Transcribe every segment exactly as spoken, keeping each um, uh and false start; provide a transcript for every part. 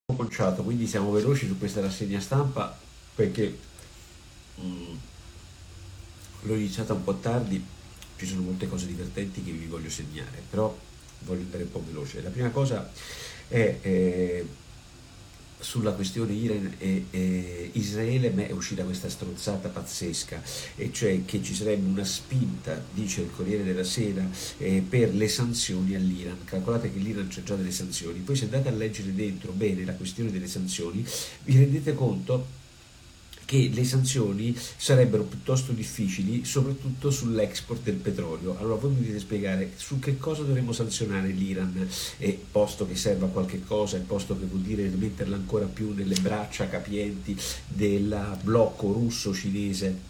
conciato, quindi siamo veloci su questa rassegna stampa perché mm, l'ho iniziata un po' tardi, ci sono molte cose divertenti che vi voglio segnare, però voglio andare un po' veloce. La prima cosa è eh, sulla questione Iran e, e Israele. A me è uscita questa stronzata pazzesca, e cioè che ci sarebbe una spinta, dice il Corriere della Sera, eh, per le sanzioni all'Iran. Calcolate che l'Iran c'è già delle sanzioni, poi se andate a leggere dentro bene la questione delle sanzioni vi rendete conto che le sanzioni sarebbero piuttosto difficili, soprattutto sull'export del petrolio. Allora voi mi dovete spiegare su che cosa dovremmo sanzionare l'Iran, e posto che serva a qualche cosa, e posto che vuol dire metterla ancora più nelle braccia capienti del blocco russo-cinese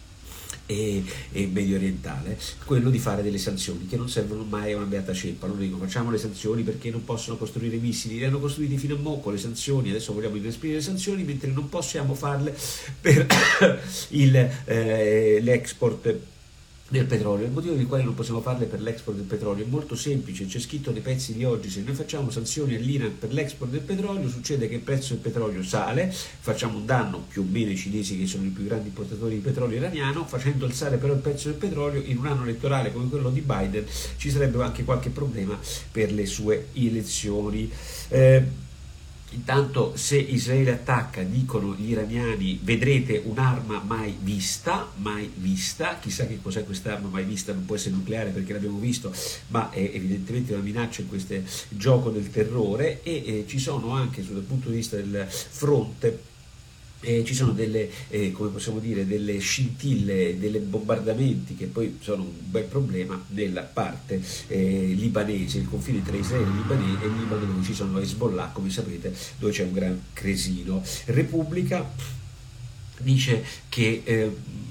e, e medio orientale, quello di fare delle sanzioni che non servono mai a una beata ceppa. Loro dicono facciamo le sanzioni perché non possono costruire missili, le hanno costruiti fino a mo' con le sanzioni, adesso vogliamo inasprire le sanzioni, mentre non possiamo farle per il, eh, l'export del petrolio. Il motivo per il quale non possiamo farle per l'export del petrolio è molto semplice, c'è scritto nei pezzi di oggi: se noi facciamo sanzioni all'Iran per l'export del petrolio, succede che il prezzo del petrolio sale, facciamo un danno più o meno ai cinesi, che sono i più grandi importatori di petrolio iraniano. Facendo alzare però il prezzo del petrolio in un anno elettorale come quello di Biden ci sarebbe anche qualche problema per le sue elezioni. eh, Intanto, se Israele attacca, dicono gli iraniani, vedrete un'arma mai vista, mai vista, chissà che cos'è quest'arma mai vista, non può essere nucleare perché l'abbiamo visto, ma è evidentemente una minaccia in questo gioco del terrore. E eh, ci sono anche, dal punto di vista del fronte, Eh, ci sono delle, eh, come possiamo dire, delle scintille, delle bombardamenti che poi sono un bel problema nella parte eh, libanese, il confine tra Israele e Libane, e Libano, dove ci sono Hezbollah, come sapete, dove c'è un gran cresino. Repubblica dice che eh,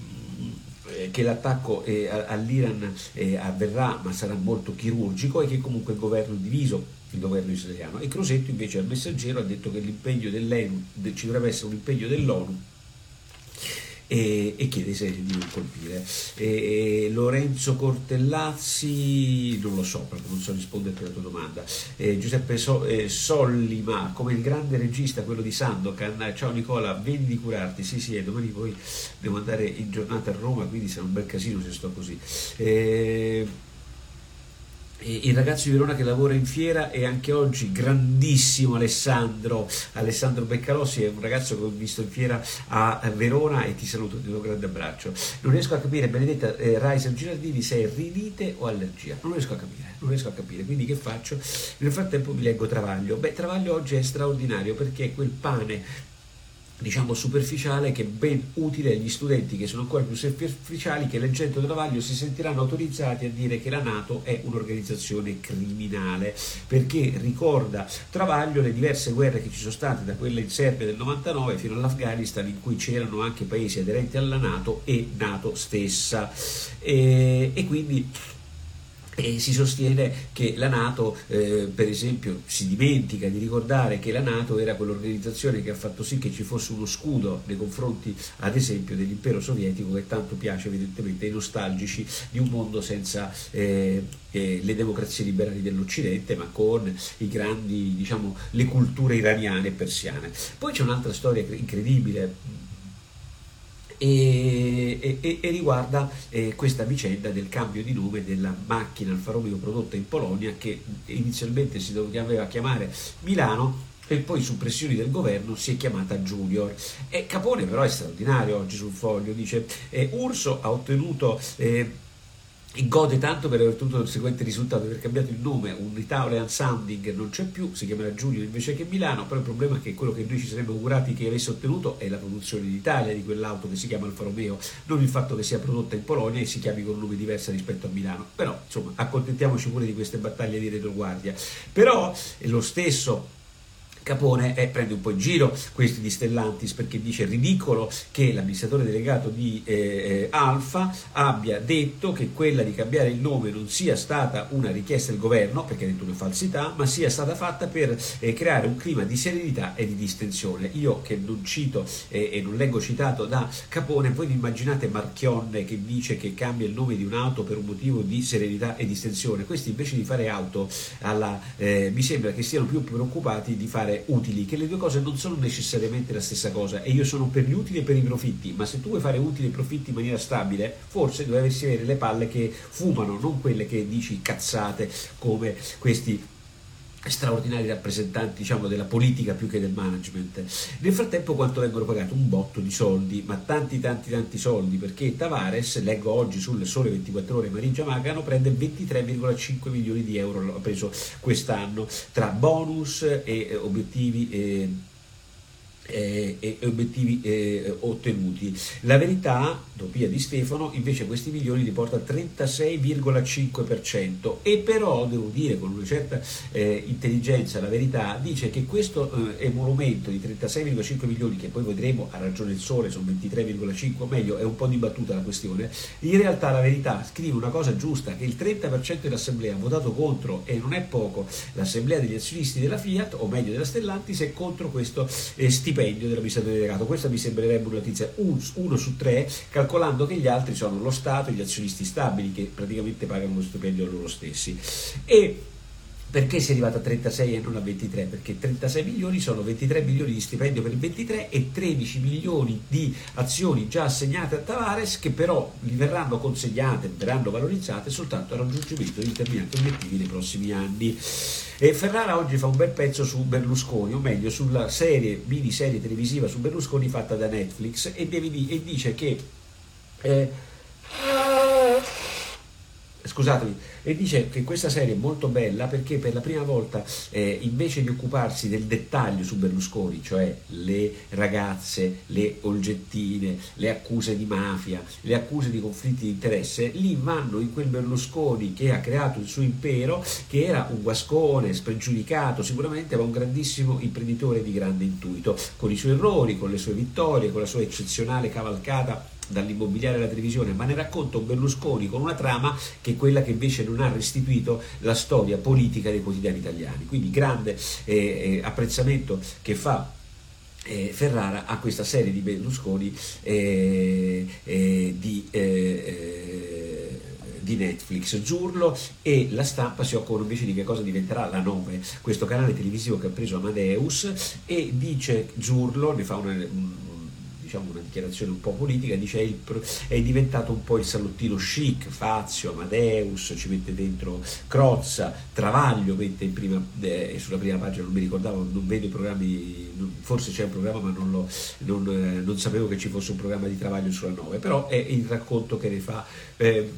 che l'attacco eh, all'Iran eh, avverrà, ma sarà molto chirurgico, e che comunque il governo è diviso, il governo israeliano. E Crosetto invece al Messaggero ha detto che l'impegno dell'E N U, ci dovrebbe essere un impegno dell'ONU, e, e chiede Israele di non colpire. E Lorenzo Cortellazzi non lo so, proprio non so rispondere alla tua domanda. E Giuseppe so, eh, Sollima, come il grande regista, quello di Sandokan: ciao Nicola, vedi di curarti. Sì sì, e domani poi devo andare in giornata a Roma, quindi sarà un bel casino se sto così. E, il ragazzo di Verona che lavora in fiera, e anche oggi grandissimo Alessandro Alessandro Beccalossi, è un ragazzo che ho visto in fiera a Verona, e ti saluto, ti do un grande abbraccio. Non riesco a capire, Benedetta eh, Raisa Girardini, se è rinite o allergia, non riesco a capire non riesco a capire quindi che faccio? Nel frattempo vi leggo Travaglio. Beh, Travaglio oggi è straordinario perché è quel pane, diciamo, superficiale, che è ben utile agli studenti che sono ancora più superficiali, che leggendo Travaglio si sentiranno autorizzati a dire che la NATO è un'organizzazione criminale, perché ricorda Travaglio le diverse guerre che ci sono state, da quella in Serbia del novantanove fino all'Afghanistan, in cui c'erano anche paesi aderenti alla NATO e NATO stessa, e, e quindi E si sostiene che la NATO, eh, per esempio, si dimentica di ricordare che la NATO era quell'organizzazione che ha fatto sì che ci fosse uno scudo nei confronti, ad esempio, dell'impero sovietico, che tanto piace evidentemente ai nostalgici di un mondo senza eh, eh, le democrazie liberali dell'Occidente, ma con i grandi, diciamo, le culture iraniane e persiane. Poi c'è un'altra storia incredibile, E, e, e riguarda eh, questa vicenda del cambio di nome della macchina Alfa Romeo prodotta in Polonia, che inizialmente si doveva chiamare Milano e poi su pressioni del governo si è chiamata Junior. E Capone però è straordinario oggi sul Foglio, dice eh, Urso ha ottenuto eh, gode tanto per aver ottenuto il seguente risultato: aver cambiato il nome, un Italian sounding non c'è più, si chiamerà Junior invece che Milano. Però il problema è che quello che noi ci saremmo augurati che avesse ottenuto è la produzione in Italia di quell'auto che si chiama Alfa Romeo, non il fatto che sia prodotta in Polonia e si chiami con un nome diverso rispetto a Milano. Però insomma, accontentiamoci pure di queste battaglie di retroguardia. Però è lo stesso Capone eh, prende un po' in giro questi di Stellantis, perché dice ridicolo che l'amministratore delegato di eh, Alfa abbia detto che quella di cambiare il nome non sia stata una richiesta del governo, perché ha detto una falsità, ma sia stata fatta per eh, creare un clima di serenità e di distensione. Io che non cito eh, e non leggo citato da Capone, voi vi immaginate Marchionne che dice che cambia il nome di un'auto per un motivo di serenità e distensione? Questi invece di fare auto alla, eh, mi sembra che siano più preoccupati di fare fare utili, che le due cose non sono necessariamente la stessa cosa, e io sono per gli utili e per i profitti, ma se tu vuoi fare utili e profitti in maniera stabile, forse dovresti avere le palle che fumano, non quelle che dici cazzate come questi straordinari rappresentanti, diciamo, della politica più che del management. Nel frattempo quanto vengono pagati? Un botto di soldi, ma tanti tanti tanti soldi, perché Tavares, leggo oggi sul Sole ventiquattro Ore, Marigia Magano prende ventitré virgola cinque milioni di euro, ha preso quest'anno, tra bonus e obiettivi e E, e obiettivi eh, ottenuti. La Verità, Topia Di Stefano, invece questi milioni li porta al trentasei virgola cinque per cento, e però devo dire con una certa eh, intelligenza, La Verità dice che questo eh, emolumento di trentasei virgola cinque milioni, che poi vedremo, ha ragione il Sole, sono ventitré virgola cinque, o meglio è un po' dibattuta la questione, in realtà La Verità scrive una cosa giusta, che il trenta per cento dell'assemblea ha votato contro, e non è poco, l'assemblea degli azionisti della Fiat, o meglio della Stellantis, è contro questo eh, stipendio dell'amministratore delegato. Questa mi sembrerebbe una notizia uno su tre, calcolando che gli altri sono lo Stato e gli azionisti stabili, che praticamente pagano lo stipendio a loro stessi. E perché si è arrivato a trentasei e non a ventitré? Perché trentasei milioni sono ventitré milioni di stipendio per il ventitré e tredici milioni di azioni già assegnate a Tavares, che però gli verranno consegnate, verranno valorizzate soltanto al raggiungimento di determinati obiettivi nei prossimi anni. E Ferrara oggi fa un bel pezzo su Berlusconi, o meglio sulla serie, miniserie televisiva su Berlusconi fatta da Netflix, e, devi, e dice che eh, scusatemi, e dice che questa serie è molto bella perché per la prima volta eh, invece di occuparsi del dettaglio su Berlusconi, cioè le ragazze, le olgettine, le accuse di mafia, le accuse di conflitti di interesse, lì vanno in quel Berlusconi che ha creato il suo impero, che era un guascone, spregiudicato sicuramente, ma un grandissimo imprenditore di grande intuito, con i suoi errori, con le sue vittorie, con la sua eccezionale cavalcata dall'immobiliare alla televisione, ma ne racconta un Berlusconi con una trama che è quella che invece non ha restituito la storia politica dei quotidiani italiani. Quindi grande eh, eh, apprezzamento che fa eh, Ferrara a questa serie di Berlusconi eh, eh, di eh, di Netflix. Zurlo e La Stampa si occupano invece di che cosa diventerà la nove, questo canale televisivo che ha preso Amadeus, e dice Zurlo, ne fa una un, diciamo una dichiarazione un po' politica, dice è, è diventato un po' il salottino chic, Fazio, Amadeus, ci mette dentro Crozza, Travaglio mette in prima, eh, sulla prima pagina, non mi ricordavo, non vedo i programmi, non, forse c'è un programma ma non, lo, non, eh, non sapevo che ci fosse un programma di Travaglio sulla nove, però è il racconto che ne fa eh,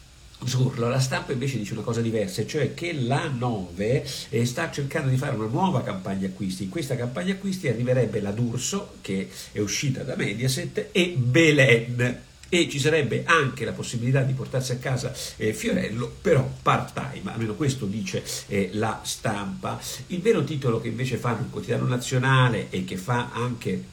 Zurlo. La Stampa invece dice una cosa diversa, cioè che la nove eh, sta cercando di fare una nuova campagna acquisti. In questa campagna acquisti arriverebbe la D'Urso, che è uscita da Mediaset, e Belen, e ci sarebbe anche la possibilità di portarsi a casa eh, Fiorello, però part time, almeno questo dice eh, La Stampa. Il vero titolo che invece fanno il Quotidiano Nazionale e che fa anche,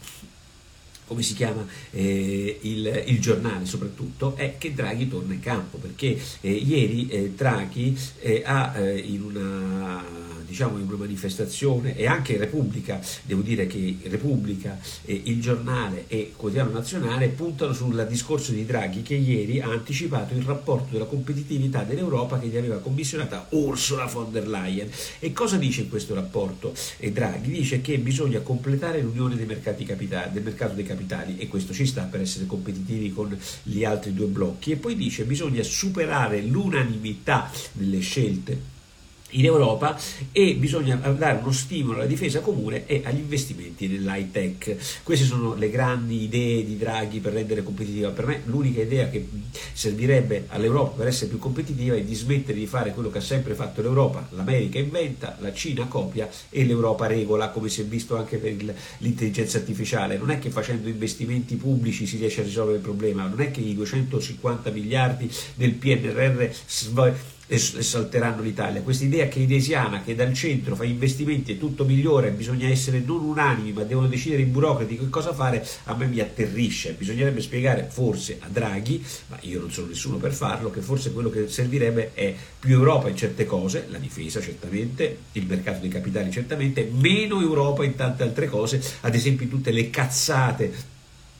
come si chiama, eh, il, il Giornale soprattutto, è che Draghi torna in campo, perché eh, ieri eh, Draghi eh, ha eh, in una diciamo in una manifestazione, e anche Repubblica, devo dire che Repubblica, eh, il Giornale e Quotidiano Nazionale puntano sul discorso di Draghi, che ieri ha anticipato il rapporto della competitività dell'Europa che gli aveva commissionata Ursula von der Leyen. E cosa dice in questo rapporto eh, Draghi? Dice che bisogna completare l'unione dei mercati capitali, del mercato dei capitali, e questo ci sta per essere competitivi con gli altri due blocchi, e poi dice che bisogna superare l'unanimità nelle scelte in Europa e bisogna dare uno stimolo alla difesa comune e agli investimenti nell'high tech. Queste sono le grandi idee di Draghi per rendere competitiva. Per me l'unica idea che servirebbe all'Europa per essere più competitiva è di smettere di fare quello che ha sempre fatto l'Europa: l'America inventa, la Cina copia e l'Europa regola, come si è visto anche per il, l'intelligenza artificiale. Non è che facendo investimenti pubblici si riesce a risolvere il problema, non è che i duecentocinquanta miliardi del P N R R sv- e salteranno l'Italia. Questa idea keynesiana che dal centro fa investimenti e tutto migliora e bisogna essere non unanimi ma devono decidere i burocrati che cosa fare, a me mi atterrisce. Bisognerebbe spiegare forse a Draghi, ma io non sono nessuno per farlo, che forse quello che servirebbe è più Europa in certe cose, la difesa certamente, il mercato dei capitali certamente, meno Europa in tante altre cose, ad esempio in tutte le cazzate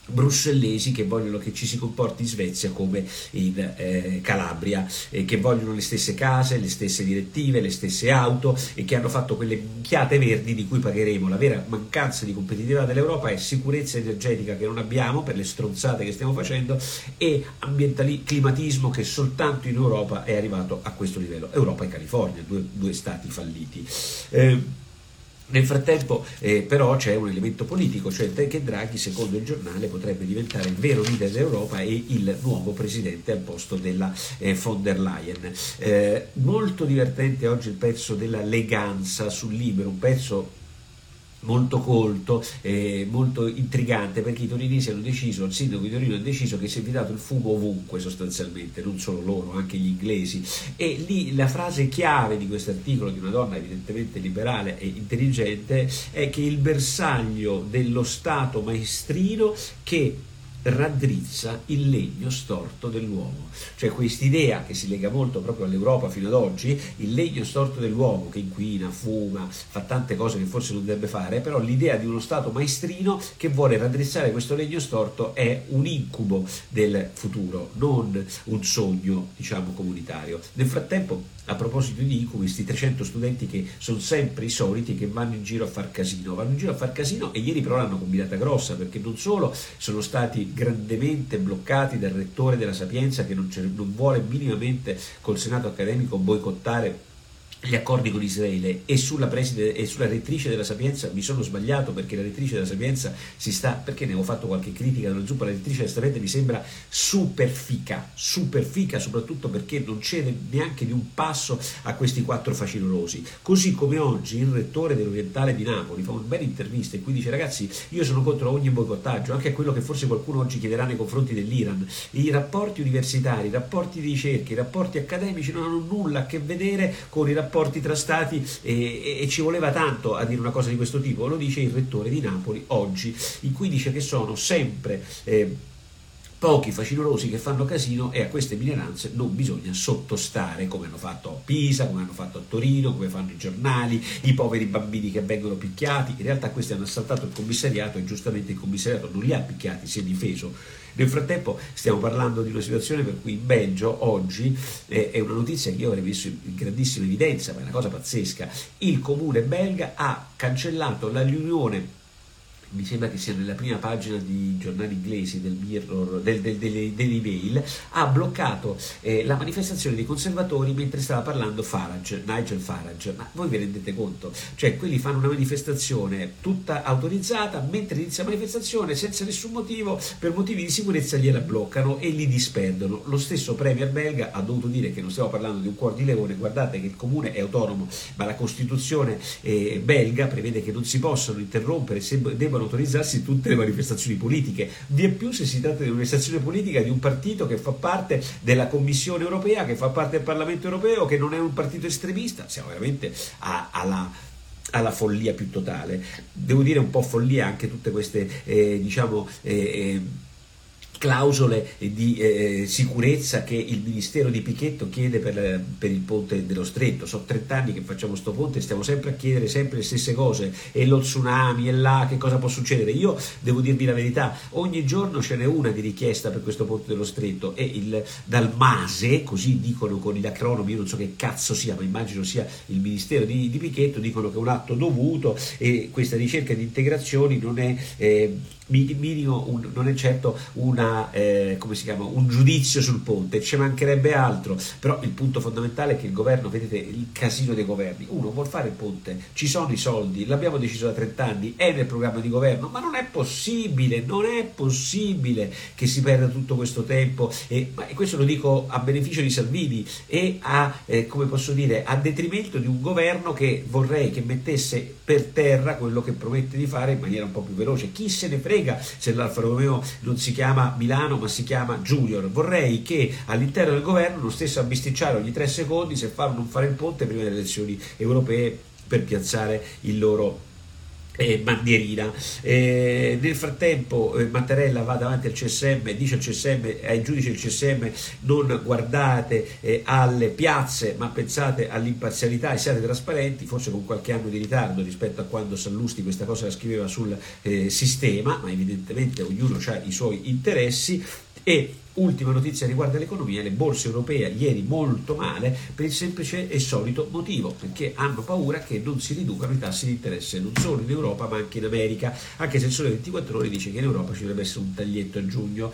brussellesi che vogliono che ci si comporti in Svezia come in eh, Calabria, e che vogliono le stesse case, le stesse direttive, le stesse auto, e che hanno fatto quelle minchiate verdi di cui pagheremo. La vera mancanza di competitività dell'Europa è sicurezza energetica che non abbiamo per le stronzate che stiamo facendo, e ambientali- climatismo che soltanto in Europa è arrivato a questo livello. Europa e California, due, due stati falliti. Eh, Nel frattempo eh, però c'è un elemento politico, cioè che Draghi, secondo il giornale, potrebbe diventare il vero leader dell'Europa e il nuovo presidente al posto della eh, von der Leyen. Eh, molto divertente oggi il pezzo della Leganza sul Libero, un pezzo molto colto, eh, molto intrigante, perché i torinesi hanno deciso, il sindaco di Torino ha deciso che si è vietato il fumo ovunque sostanzialmente, non solo loro, anche gli inglesi, e lì la frase chiave di questo articolo, di una donna evidentemente liberale e intelligente, è che il bersaglio dello Stato maestrino che raddrizza il legno storto dell'uomo, cioè quest'idea che si lega molto proprio all'Europa fino ad oggi, il legno storto dell'uomo che inquina, fuma, fa tante cose che forse non dovrebbe fare, però l'idea di uno Stato maestrino che vuole raddrizzare questo legno storto è un incubo del futuro, non un sogno, diciamo, comunitario. Nel frattempo, a proposito di incubi, questi trecento studenti che sono sempre i soliti, che vanno in giro a far casino, vanno in giro a far casino, e ieri però l'hanno combinata grossa, perché non solo sono stati grandemente bloccati dal rettore della Sapienza, che non, non vuole minimamente col Senato accademico boicottare gli accordi con Israele, e sulla preside e sulla rettrice della Sapienza mi sono sbagliato, perché la rettrice della Sapienza si sta, perché ne avevo fatto qualche critica dalla zuppa, la rettrice della Sapienza mi sembra super fica, super fica, soprattutto perché non cede neanche di un passo a questi quattro facinorosi. Così come oggi il rettore dell'Orientale di Napoli fa una bella intervista e qui dice: ragazzi, io sono contro ogni boicottaggio, anche a quello che forse qualcuno oggi chiederà nei confronti dell'Iran. I rapporti universitari, i rapporti di ricerca, i rapporti accademici non hanno nulla a che vedere con i rapporti rapporti tra stati, e, e, e ci voleva tanto a dire una cosa di questo tipo. Lo dice il rettore di Napoli oggi, in cui dice che sono sempre eh, pochi facinorosi che fanno casino, e a queste minoranze non bisogna sottostare, come hanno fatto a Pisa, come hanno fatto a Torino, come fanno i giornali, i poveri bambini che vengono picchiati. In realtà questi hanno assaltato il commissariato e giustamente il commissariato non li ha picchiati, si è difeso. Nel frattempo stiamo parlando di una situazione per cui in Belgio oggi eh, è una notizia che io avrei messo in grandissima evidenza, ma è una cosa pazzesca: il comune belga ha cancellato la riunione, mi sembra che sia nella prima pagina di giornali inglesi, del Mirror, del, del, delle, dell'email, ha bloccato eh, la manifestazione dei conservatori mentre stava parlando Farage, Nigel Farage. Ma voi vi rendete conto? Cioè, quelli fanno una manifestazione tutta autorizzata, mentre inizia la manifestazione senza nessun motivo, per motivi di sicurezza gliela bloccano e li disperdono. Lo stesso premier belga ha dovuto dire che non stiamo parlando di un cuor di leone, guardate che il comune è autonomo, ma la Costituzione eh, belga prevede che non si possano interrompere, se debbano autorizzarsi tutte le manifestazioni politiche, vi è più se si tratta di una manifestazione politica di un partito che fa parte della Commissione europea, che fa parte del Parlamento europeo, che non è un partito estremista. Siamo veramente a, alla alla follia più totale. Devo dire un po' follia anche tutte queste eh, diciamo eh, clausole di eh, sicurezza che il Ministero di Pichetto chiede per, per il ponte dello Stretto. Sono trent'anni che facciamo sto ponte e stiamo sempre a chiedere sempre le stesse cose, e lo tsunami, e là che cosa può succedere. Io devo dirvi la verità, ogni giorno ce n'è una di richiesta per questo ponte dello Stretto, e il, dal MASE, così dicono con gli acronomi, io non so che cazzo sia, ma immagino sia il Ministero di, di Pichetto, dicono che è un atto dovuto e questa ricerca di integrazioni non è eh, minimo un, non è certo una eh, come si chiama, un giudizio sul ponte, ci mancherebbe altro. Però il punto fondamentale è che il governo, vedete il casino dei governi, uno vuol fare il ponte, ci sono i soldi, l'abbiamo deciso da trent'anni, è nel programma di governo, ma non è possibile, non è possibile che si perda tutto questo tempo, e, ma, e questo lo dico a beneficio di Salvini e a, eh, come posso dire, a detrimento di un governo che vorrei che mettesse per terra quello che promette di fare in maniera un po' più veloce. Chi se ne frega se l'Alfa Romeo non si chiama Milano ma si chiama Junior? Vorrei che all'interno del governo non stesse a bisticciare ogni tre secondi se fare o non fare il ponte prima delle elezioni europee per piazzare il loro Eh, bandierina. Eh, nel frattempo eh, Mattarella va davanti al C S M, dice al C S M, ai giudici del C S M: non guardate eh, alle piazze ma pensate all'imparzialità e siate trasparenti, forse con qualche anno di ritardo rispetto a quando Sallusti questa cosa la scriveva sul eh, sistema, ma evidentemente ognuno ha i suoi interessi. E ultima notizia riguarda l'economia: le borse europee ieri molto male per il semplice e solito motivo, perché hanno paura che non si riducano i tassi di interesse non solo in Europa ma anche in America, anche se il Sole ventiquattro Ore dice che in Europa ci dovrebbe essere un taglietto a giugno.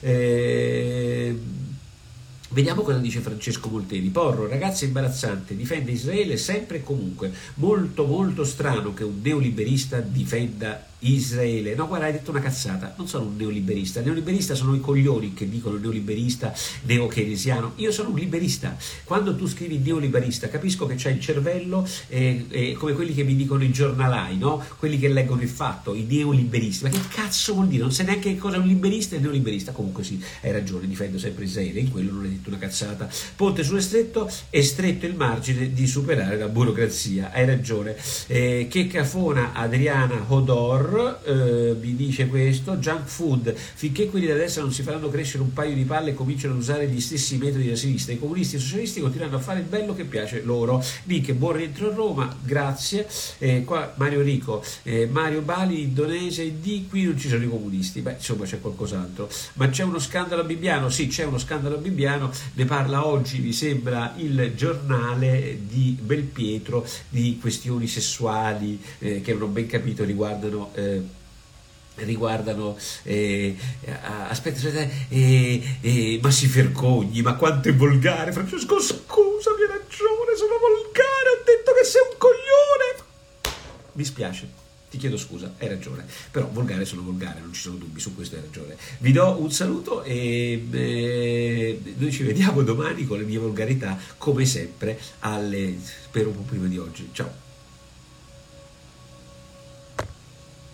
Eh, Vediamo cosa dice Francesco Molteni. Porro, ragazza imbarazzante, difende Israele sempre e comunque. Molto molto strano che un neoliberista difenda Israele. No, guarda, hai detto una cazzata. Non sono un neoliberista. Il neoliberista sono i coglioni che dicono neoliberista, neo-keynesiano. Io sono un liberista. Quando tu scrivi neoliberista, capisco che c'hai il cervello eh, eh, come quelli che mi dicono i giornalai, no? Quelli che leggono Il Fatto, i neoliberisti. Ma che cazzo vuol dire? Non sai neanche che cosa è un liberista e un neoliberista. Comunque sì, hai ragione, difendo sempre Israele. In quello non hai detto una cazzata. Ponte sullo stretto è stretto il margine di superare la burocrazia. Hai ragione. Eh, che cafona Adriana Hodor eh, mi dice questo. Junk food: finché quelli da destra non si faranno crescere un paio di palle e cominciano ad usare gli stessi metodi della sinistra, i comunisti e i socialisti continueranno a fare il bello che piace loro. Nick, buon rientro a Roma, grazie. Eh, qua Mario Rico, eh, Mario Bali, Indonesia, di qui non ci sono i comunisti. Beh, insomma, c'è qualcos'altro. Ma c'è uno scandalo a Bibbiano? Sì, c'è uno scandalo a Bibbiano, ne parla oggi, mi sembra, il giornale di Belpietro, di questioni sessuali eh, che non ho ben capito riguardano eh, riguardano eh, aspetta, aspetta eh, eh, ma si vergogni, ma quanto è volgare. Francesco, scusami, hai ragione, sono volgare, ho detto che sei un coglione, mi spiace. Ti chiedo scusa, hai ragione, però volgare sono volgare, non ci sono dubbi, su questo hai ragione. Vi do un saluto e eh, noi ci vediamo domani con le mie volgarità, come sempre, alle, spero un po' prima di oggi. Ciao.